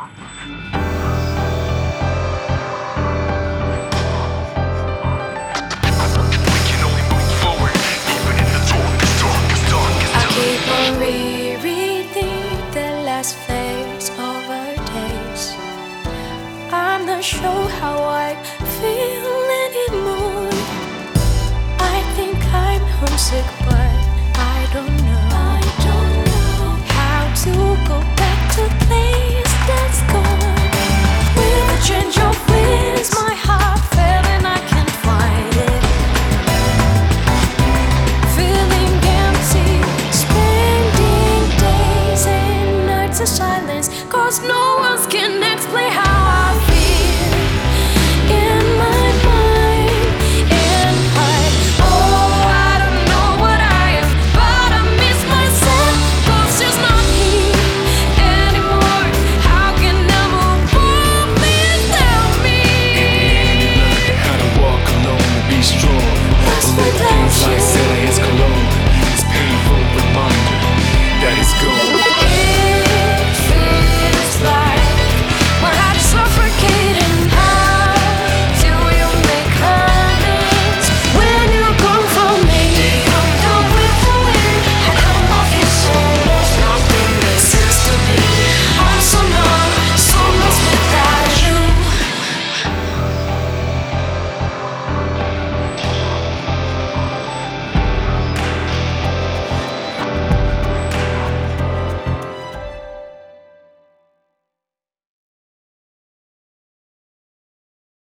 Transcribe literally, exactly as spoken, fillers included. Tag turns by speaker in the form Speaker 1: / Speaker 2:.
Speaker 1: Keep on rereading the last phase of our days. I'm not sure how I feel anymore. I think I'm homesick, but I don't know. I don't know how to go back to a place that's gone. With a change of winds, my heart fell and I can't find it. Feeling empty, spending days and nights of silence, 'cause no